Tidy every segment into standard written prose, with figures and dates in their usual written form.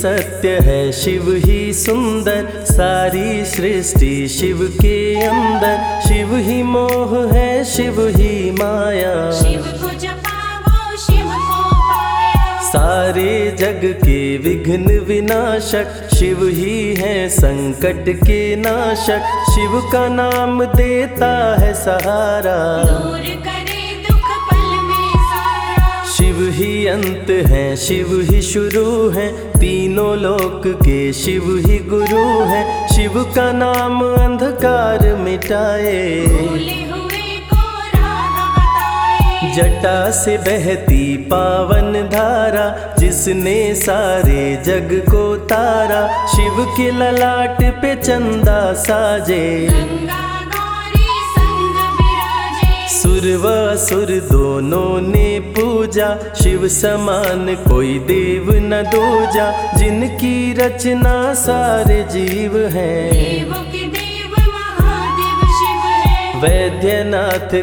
सत्य है, शिव ही सुंदर, सारी सृष्टि शिव के अंदर। शिव ही मोह है, शिव ही माया, शिव को जपाओ शिव को पाया। सारे जग के विघ्न विनाशक, शिव ही है संकट के नाशक। शिव का नाम देता है सहारा, दूर करे दुख पल में सारा। शिव ही अंत है, शिव ही शुरू है, तीनों लोक के शिव ही गुरु है। शिव का नाम अंधकार मिटाए, भूले हुए को राह बताए। जटा से बहती पावन धारा, जिसने सारे जग को तारा। शिव के ललाट पे चंदा साजे, गंगा गौरी संग विराजे। सुर व असुर दोनों ने पूजा, शिव समान कोई देव न दूजा। जिनकी रचना सारे जीव हैं, देवों के देव महादेव शिव है। वैद्यनाथ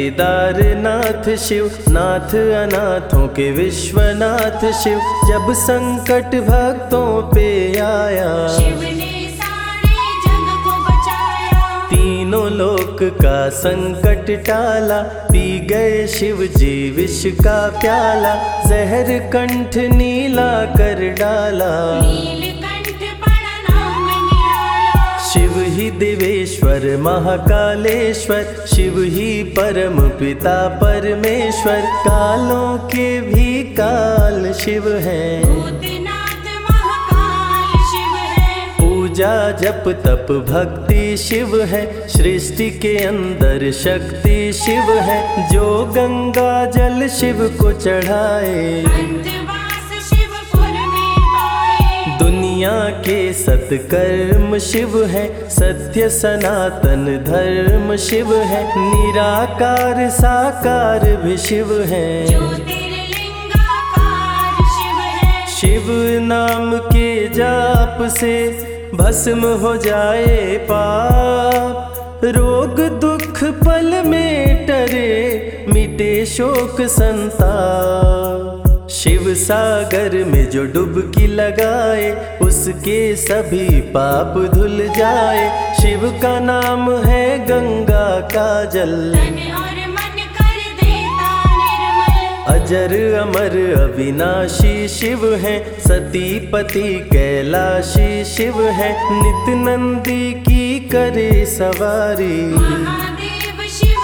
केदारनाथ शिव, नाथ अनाथों के विश्वनाथ शिव। जब संकट भक्तों पे आया, शिव ने सारे जग को बचाया। तीनों लोक का संकट टाला, पी गए शिव जी विष का प्याला। जहर कंठ नीला कर डाला, नीलकंठ बड़ा नाम निराला। शिव ही देवेश्वर महाकालेश्वर, शिव ही परम पिता परमेश्वर। कालों के भी काल शिव है, भूतनाथ महाकाल शिव है। पूजा जप तप भक्ति शिव है, सृष्टि के अंदर शक्ति शिव है। जो गंगा जल शिव को चढ़ाए, अंतवास शिवपुर में पाए। दुनिया के सत्कर्म शिव है, सत्य सनातन धर्म शिव है। निराकार साकार भी शिव है, ज्योतिर्लिंगाकार शिव है। शिव नाम के जाप से भस्म हो जाए पाप। रोग दुख पल में टरे, मिटे शोक संताप। शिव सागर में जो डुबकी लगाए, उसके सभी पाप धुल जाए। शिव का नाम है गंगा का जल, तन और मन कर देता निर्मल। अजर अमर अविनाशी शिव है, सतीपति कैलाशी शिव है। नित नंदी की करे सवारी, महादेव शिव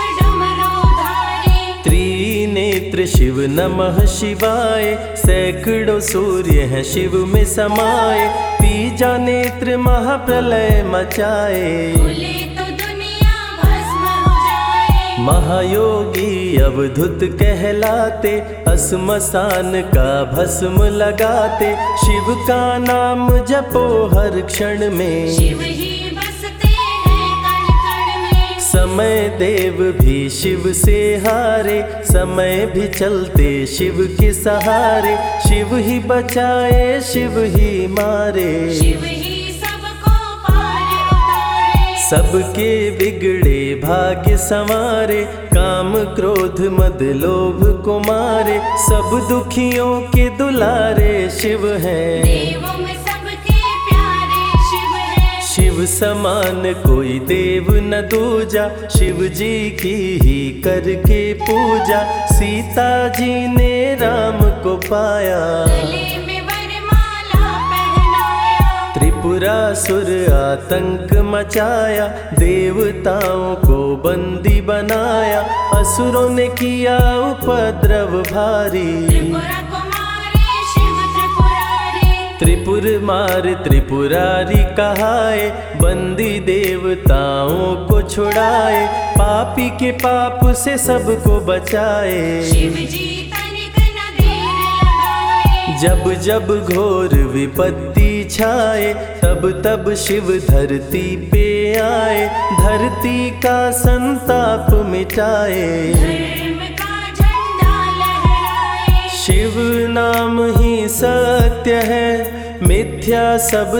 डमरूधारी। त्रिनेत्र शिव नमः शिवाय। सैकड़ों सूर्य हैं शिव में समाये, तीजा नेत्र महाप्रलय मचाए। खुले तो दुनिया भस्म हो जाए। महायोगी अवधूत कहलाते, श्मशान का भस्म लगाते। शिव का नाम जपो हर क्षण में, शिव ही बसते हैं कण कण में। समय देव भी शिव से हारे, समय भी चलते शिव के सहारे। शिव ही बचाए शिव ही मारे, शिव ही सबको पार उतारे। सबके बिगड़े भाग्य संवारे। काम क्रोध मद लोभ को मारे, सब दुखियों के दुलारे शिव हैं। देवों में सबके प्यारे शिव है। शिव समान कोई देव न दूजा, शिव जी की ही करके पूजा। सीता जी ने राम को पाया, गले में वरमाला पहनाया। त्रिपुरासुर आतंक मचाया, देवताओं को बंदी बनाया। असुरों ने किया उपद्रव भारी, त्रिपुरा कुमारी शिव त्रिपुरारी। त्रिपुर मार त्रिपुरारी कहाए, बंदी देवताओं को छुड़ाए। पापी के पाप से सबको बचाए, शिव जी तनिक न देर लगाए। जब जब घोर विपत्ति छाए, तब तब शिव धरती पे आए। धरती का संताप मिटाए, धर्म का झंडा लहराए। शिव नाम ही सत्य है, मिथ्या सब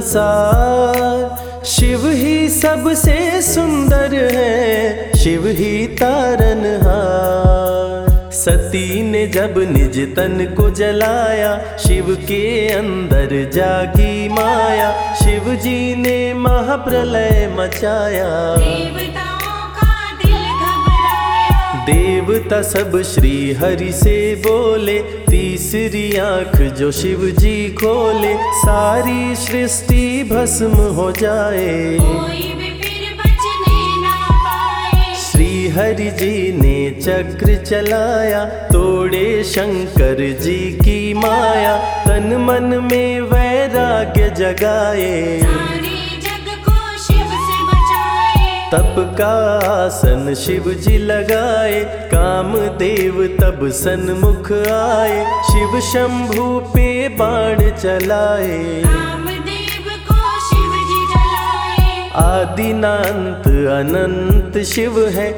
संसार। शिव ही सबसे सुंदर है, शिव ही तारनहार। सती ने जब निज तन को जलाया, शिव के अंदर जागी माया, शिव जी ने महाप्रलय मचाया। देवताओं का दिल घबराया, देवता सब श्री हरि से बोले, तीसरी आंख जो शिव जी खोले, सारी सृष्टि भस्म हो जाए। कोई भी फिर बचने ना पाए। श्री हरि जी ने चक्र चलाया, तोड़े शंकर जी की माया, तन मन में वैराग्य जगाए। सारे जग को शिव से बचाए। तप का आसन शिव जी लगाए, कामदेव तब सन्मुख आए, शिव शंभु पे बाण चलाए। कामदेव को शिव जी जलाए। आदिनांत अनंत शिव है,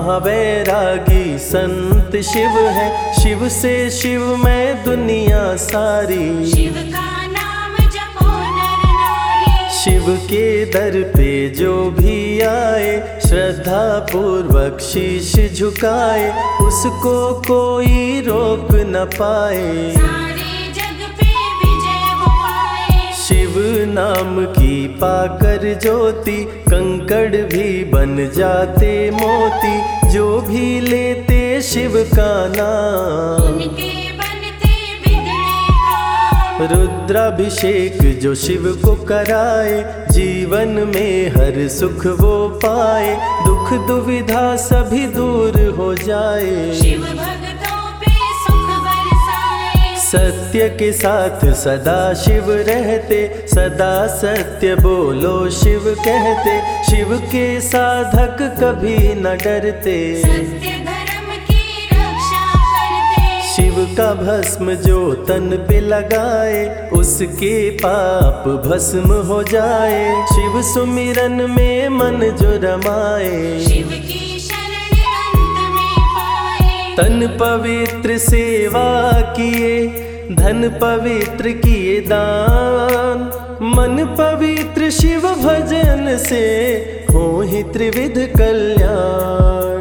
महावैरागी संत शिव है, शिव से शिव में दुनिया सारी। शिव का नाम जपो नर नारी। शिव के दर पे जो भी आए, श्रद्धा पूर्वक शीश झुकाए, उसको कोई रोक न पाए। सारे जग पे विजय वो पाए। शिव नाम की पाकर ज्योति, कंकड़ भी बन जाते मोती, जो भी लेते शिव का नाम। उनके बनते बिगड़े काम। रुद्राभिषेक जो शिव को कराए, जीवन में हर सुख वो पाए, दुख दुविधा सभी दूर हो जाए। शिव भक्तों पे सुख बरसाए। सत्य के साथ सदा शिव रहते, सदा सत्य बोलो शिव कहते, शिव के साधक कभी न डरते। सत्य धर्म की रक्षा करते। शिव का भस्म जो तन पे लगाए, उसके पाप भस्म हो जाए, शिव सुमिरन में मन जो रमाए। शिव की शरण अंत में पाए। तन पवित्र सेवा किए, धन पवित्र किए दान, मन पवित्र शिव भजन से हो ही त्रिविध कल्याण।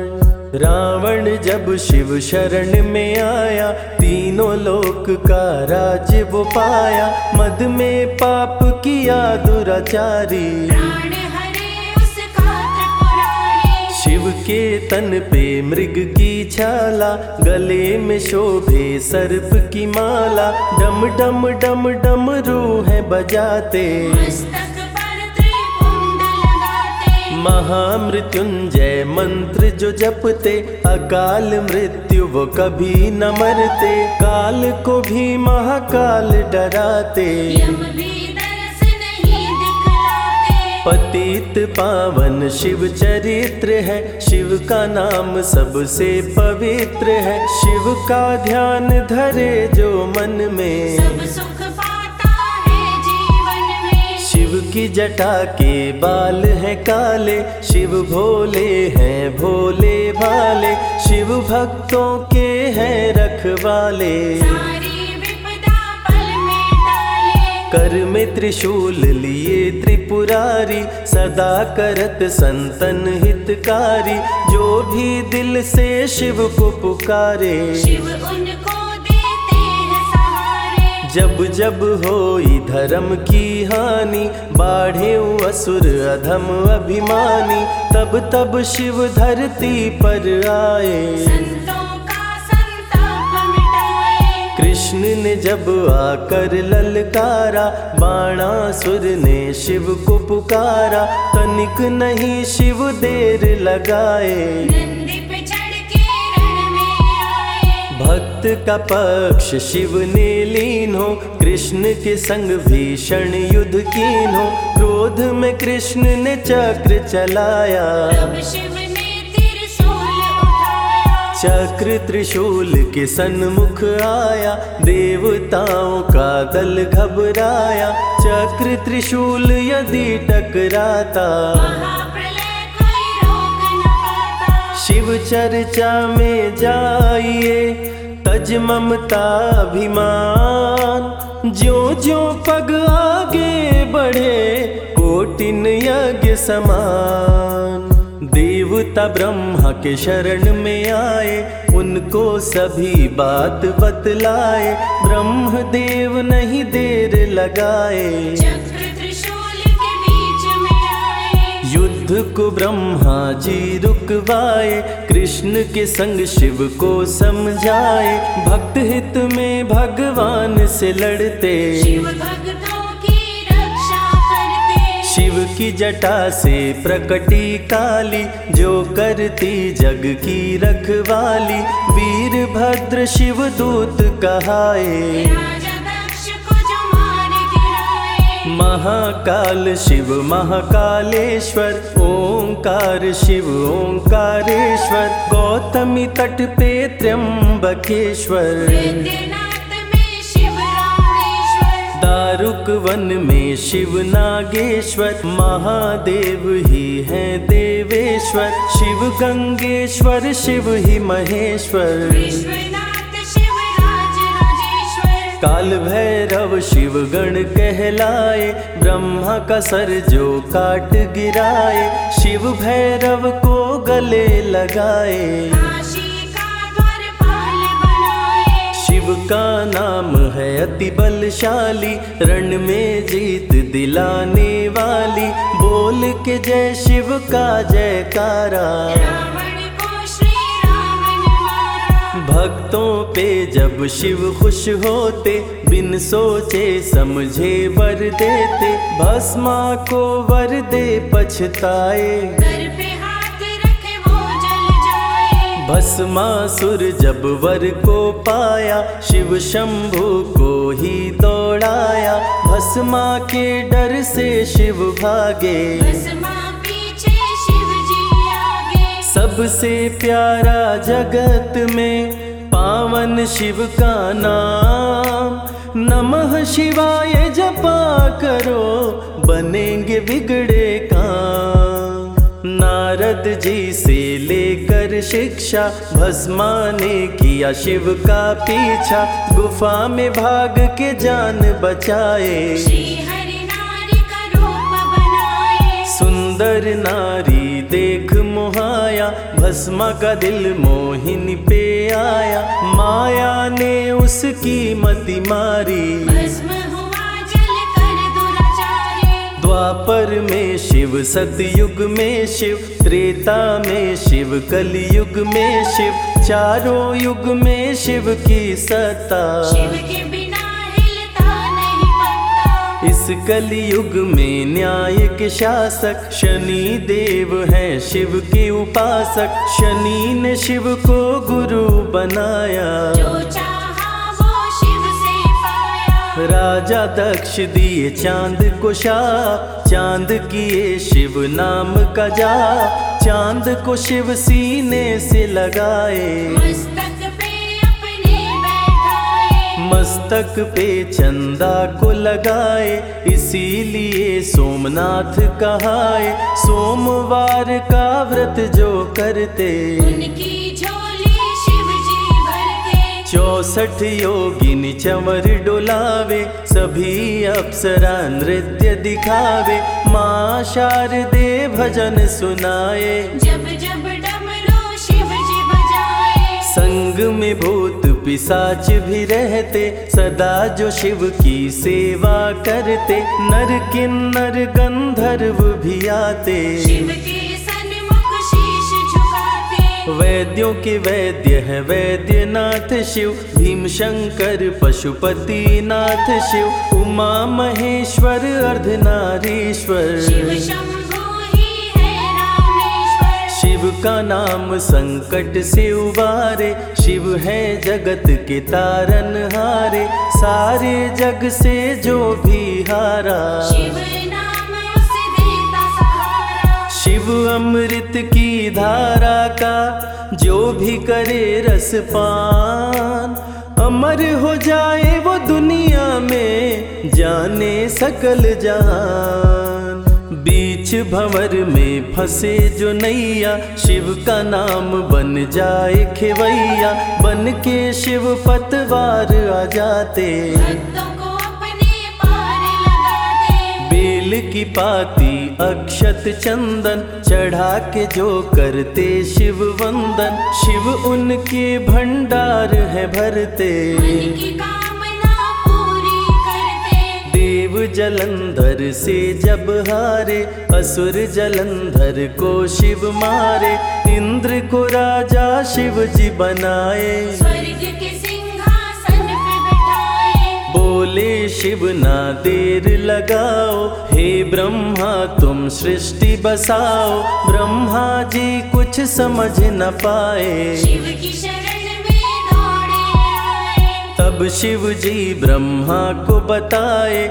रावण जब शिव शरण में आया, तीनों लोक का राज्य वो पाया, मद में पाप किया दुराचारी। प्राण हरे उसका त्रिपुरारी। शिव के तन पे मृग की छाला, गले में शोभे सर्प की माला, डम डम डम डम रूह बजाते। मस्तक पर त्रिपुंड लगाते। महामृत्युंजय मंत्र जो जपते, अकाल मृत्यु वो कभी न मरते, काल को भी महाकाल डराते। यम भी दरस नहीं दिखलाते। पतित पावन शिव चरित्र है, शिव का नाम सबसे पवित्र है, शिव का ध्यान धरे जो मन में, सब सुख पाता है जीवन में। शिव की जटा के बाल हैं काले, शिव भोले हैं भोले भाले, शिव भक्तों के हैं रखवाले। सारी विपदा पल में टाले। कर में त्रिशूल लिए त्रिपुरारी, सदा करत संतन हितकारी, जो भी दिल से शिव को पुकारे। शिव उनको देते हैं सहारे। जब जब होई धर्म की हानि, बाढ़े असुर अधम अभिमानी, तब तब शिव धरती पर आए। संतों का संताप मिटाए। कृष्ण ने जब आकर ललकारा, बाणासुर ने शिव को पुकारा, तनिक नहीं शिव देर लगाए। नंदी पे चढ़ के रण में आए। भक्त का पक्ष शिव ने लीन हो, कृष्ण के संग भीषण युद्ध कीन हो, क्रोध में कृष्ण ने चक्र चलाया। तब शिव ने त्रिशूल उठाया। चक्र त्रिशूल के सन्मुख आया, देवताओं का दल घबराया, चक्र त्रिशूल यदि टकराता, महाप्रलय कोई रोक न पाता। शिव चर्चा में जाइए, तज ममता अभिमान, ज्यों ज्यों पग आगे बढ़े, कोटिन यज्ञ समान। देवता देवता ब्रह्मा के शरण में आए, उनको सभी बात बतलाए। ब्रह्मदेव नहीं देर लगाए, चक्र त्रिशूल के बीच में आए। युद्ध को ब्रह्मा जी रुकवाए, कृष्ण के संग शिव को समझाए। भक्त हित में भगवान से लड़ते, शिव भक्तों की रक्षा करते। शिव की जटा से प्रकटी काली, जो करती जग की रखवाली। वीरभद्र शिव दूत कहाए, राजा दक्ष को जो मार गिराए। महाकाल शिव महाकालेश्वर, ओंकार शिव ओंकारेश्वर। गौतमी तट पे त्र्यंबकेश्वर, वैद्यनाथ में शिव रामेश्वर। दारुक वन में शिव नागेश्वर। महादेव ही हैं देवेश्वर, शिव गंगेश्वर शिव ही महेश्वर। विश्वनाथ शिव राजराजेश्वर। काल भैरव शिव गण कहलाए, ब्रह्मा का सर जो काट गिराए। शिव भैरव को गले लगाए, काशी का द्वारपाल बनाए। शिव का नाम है अति बलशाली, रण में जीत दिलाने वाली। बोल के जय शिव का जयकारा, रावण को श्री राम ने मारा। भक्तों पे जब शिव खुश होते, बिन सोचे समझे वर देते। भस्मा को वर दे पछताए, सर पे हाथ रखे वो जल जाए। भस्मासुर जब वर को पाया, शिव शंभु को ही दौड़ाया। भस्मा के डर से शिव भागे, भस्मा पीछे शिव जी आगे। सबसे प्यारा जगत में पावन शिव का नाम। नमः शिवाय जपा करो, बनेंगे बिगड़े काम। नारद जी से लेकर शिक्षा, भस्मा ने किया शिव का पीछा। गुफा में भाग के जान बचाए, श्री हरि नारी का रूप बनाए। सुंदर नारी देख मोहाया, भस्मा का दिल मोहिनी पे आया। माया ने उसकी मति मारी, भस्म हुआ जल कर दुराचारी। द्वापर में शिव सतयुग में शिव, त्रेता में शिव कलयुग में शिव। चारों युग में शिव की सत्ता, शिव के बिना हिलता नहीं पत्ता। इस कलयुग में न्याय के शासक, शनि देव हैं शिव के उपासक। शनि ने शिव को गुरु बनाया, जो चाहा वो शिव से पाया। राजा दक्ष दिए चांद को शाप, चांद किए शिव नाम का जाप। चांद को शिव सीने से लगाए, मस्तक पे अपने बैठाए। मस्तक पे चंदा को लगाए। इसीलिए सोमनाथ कहाए, सोमवार का व्रत जो करते। उनकी झोली शिव जी भरते। 64 योगिनी चंवर डोलावे, सभी अप्सरा नृत्य दिखावे। माँ शारदे भजन सुनाए, जब जब डमरू शिव जी बजाए। संग में भूत पिशाच भी रहते, सदा जो शिव की सेवा करते। नर किन्नर गंधर्व भी आते, शिव के सन्मुख शीश झुकाते। वैद्यों के वैद्य है वैद्यनाथ शिव। भीम शंकर पशुपति नाथ शिव। उमा महेश्वर अर्धनारीश्वर, शिव शंभु ही है रामेश्वर। शिव का नाम संकट से उबारे, शिव है जगत के तारनहारे। सारे जग से जो भी हारा, शिव नाम उसे देता सहारा। शिव अमृत की धारा का जो भी करे रसपान। अमर हो जाए वो दुनिया में, जाने सकल जहान। बीच भंवर में फंसे जो नैया, शिव का नाम बन जाए खेवैया। बन के शिव पतवार आ जाते, भक्तों को अपने पार लगाते। बेल की पाती अक्षत चंदन चढ़ा के जो करते शिव वंदन, शिव उनके भंडार है भरते। मन की कामना पूरी करते। देव जलंधर से जब हारे, असुर जलंधर को शिव मारे। इंद्र को राजा शिव जी बनाए, स्वर्ग के सिंहासन पे बैठाए। बोले शिव ना देर लगाओ, हे ब्रह्मा तुम सृष्टि बसाओ। ब्रह्मा जी कुछ समझ न पाए, शिव की शरण में दौड़े आए। तब शिव जी ब्रह्मा को बताए,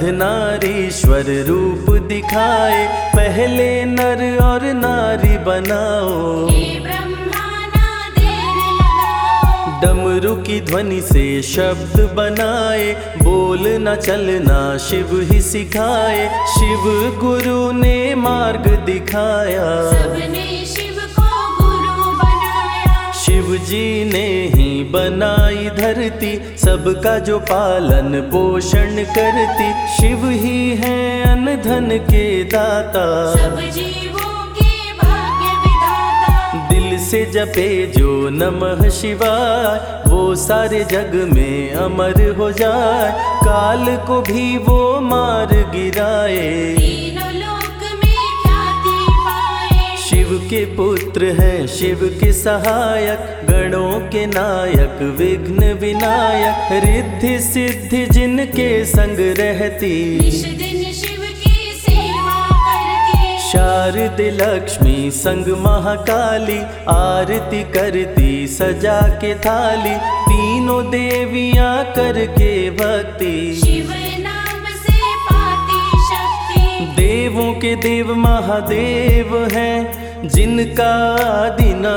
अर्धनारीश्वर रूप दिखाए। पहले नर और नारी बनाओ, हे ब्रह्मा ना देर लगाओ। डमरू की ध्वनि से शब्द बनाए, बोलना चलना शिव ही सिखाए। शिव गुरु ने मार्ग दिखाया, सबने शिव को गुरु बनाया। शिव जी ने ही बनाई धरती, सबका जो पालन पोषण करती। शिव ही है अन्न धन के दाता, सब जीवों के भाग्य विधाता। दिल से जपे जो नमः शिवाय, वो सारे जग में अमर हो जाए। काल को भी वो मार गिराए, तीनों लोक में ख्याति पाए। शिव के पुत्र हैं शिव के सहायक, गणों के नायक विघ्न विनायक। रिद्धि सिद्धि जिनके संग रहती, निश दिन शिव की सेवा करती। शारद लक्ष्मी संग महाकाली, आरती करती सजा के थाली। तीनों देवियां करके भक्ति, शिव नाम से पाती शक्ति। देवों के देव महादेव हैं, जिनका आदि न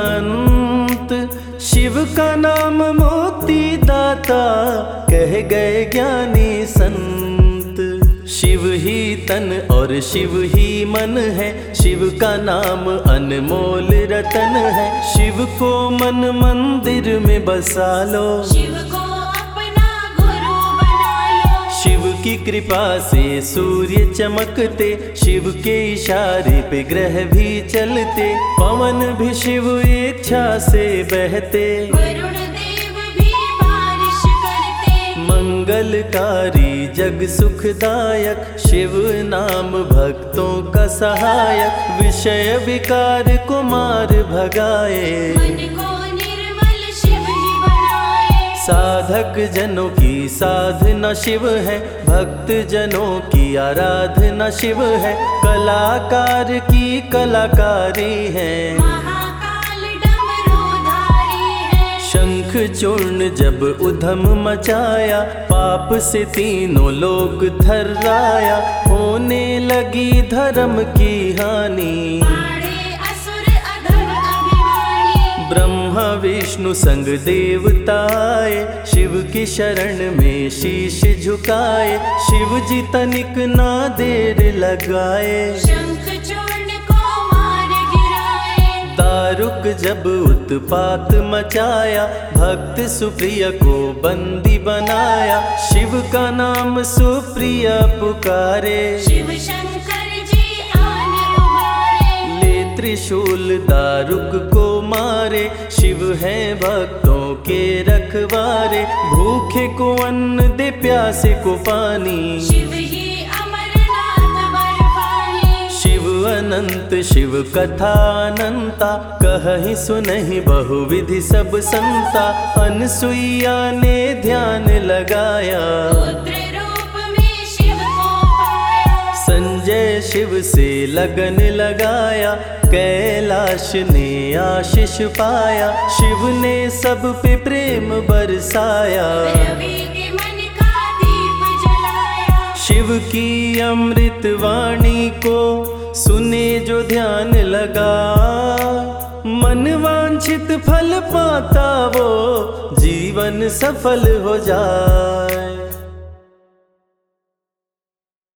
अंत। शिव का नाम मुक्ति दाता, कह गए ज्ञानी संत। शिव ही तन और शिव ही मन है, शिव का नाम अनमोल रतन है। शिव को मन मंदिर में बसा लो, शिव को अपना गुरु बना लो। शिव की कृपा से सूर्य चमकते, शिव के इशारे पे ग्रह भी चलते। पवन भी शिव इच्छा से बहते, वरुण देव भी बारिश करते। मंगलकारी जग सुखदायक, शिव नाम भक्तों का सहायक। विषय विकार को मार भगाए, मन को निर्मल शिव ही बनाए। साधक जनों की साधना शिव है, भक्त जनों की आराधना शिव है। कलाकार की कलाकारी है, महाकाल डमरूधारी है। शंख चूर्ण जब उधम मचाया, पाप से तीनों लोग थर्राया। होने लगी धर्म की हानि, मारे असुर अधम अभिमानी। ब्रह्मा विष्णु संग देवता आए, शिव की शरण में शीश झुकाए। शिव जी तनिक ना देर लगाए, शंख चूर्ण को मार गिराए। दारुक जब उत्पात मचाया, भक्त सुप्रिय को बंदी बनाया। शिव का नाम सुप्रिय पुकारे, शिव शंकर जी आन उबारे। ले त्रिशूल दारुक को मारे। शिव है भक्तों के रखवारे, भूखे को अन्न दे प्यासे को पानी। शिव ही अमरनाथ बर्फानी। शिव अनंत शिव कथा अनंता, कहहि सुनहि बहुविधि सब संता। अनसुईया ने ध्यान लगाया, पुत्र रूप में शिव को पाया। संजय शिव से लगन लगाया, कैलाश ने आशीष पाया। शिव ने सब पे प्रेम बरसाया, रवि के मन का दीप जलाया। शिव की अमृत वाणी को सुने जो ध्यान लगा। मन वांछित फल पाता वो, जीवन सफल हो जाए।